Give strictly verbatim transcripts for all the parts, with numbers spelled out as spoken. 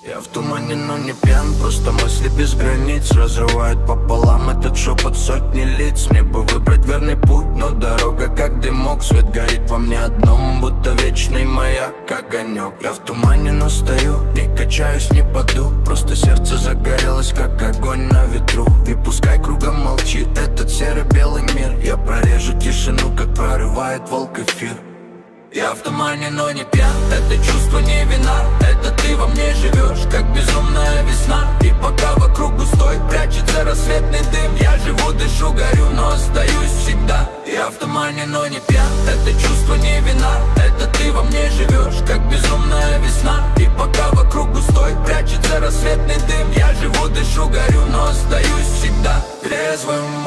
Я в тумане, но не пьян, просто мысли без границ разрывают пополам этот шепот сотни лиц. Мне бы выбрать верный путь, но дорога как дымок. Свет горит во мне одном, будто вечный маяк, огонек. Я в тумане, но стою, не качаюсь, не паду. Просто сердце загорелось, как огонь на ветру. И пускай кругом молчит этот серо-белый мир, я прорежу тишину, как прорывает волк эфир. Я в тумане, но не пьян, это чувство не вина. Это ты во мне живешь, как безумная весна. И пока вокруг густой прячется рассветный дым, я живу, дышу, горю, но остаюсь всегда. Я в тумане, но не пьян, это чувство не вина. Это ты во мне живешь, как безумная весна. И пока вокруг густой прячется рассветный дым, я живу, дышу, горю, но остаюсь всегда трезвым.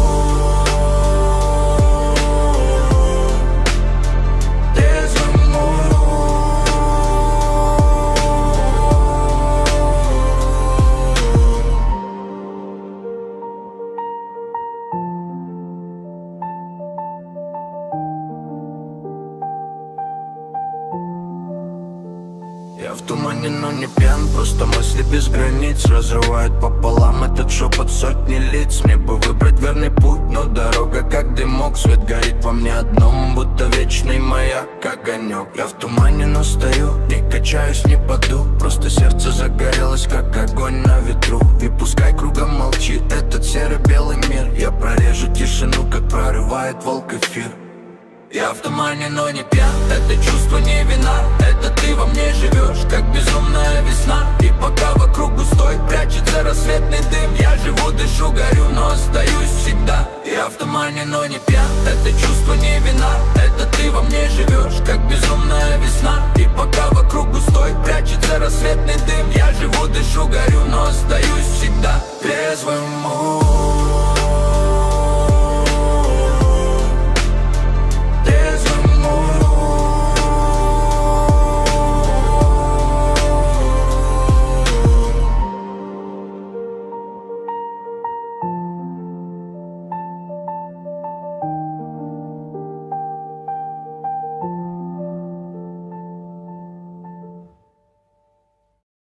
Я в тумане, но не пьян, просто мысли без границ разрывают пополам этот шепот сотни лиц. Мне бы выбрать верный путь, но дорога как дымок. Свет горит во мне одном, будто вечный маяк, огонек. Я в тумане, но стою, не качаюсь, не паду. Просто сердце загорелось, как огонь на ветру. И пускай кругом молчит этот серо-белый мир, я прорежу тишину, как прорывает волк эфир. Я в тумане, но не пьян, это чувство не вина. Это ты во мне живешь, как безумная весна. И пока вокруг густой прячется рассветный дым, я живу, дышу, горю, но остаюсь всегда. Я в тумане, но не пьян, это чувство не вина. Это ты во мне живешь, как безумная весна. И пока вокруг густой прячется рассветный дым, я живу, дышу, горю, но остаюсь всегда трезвым.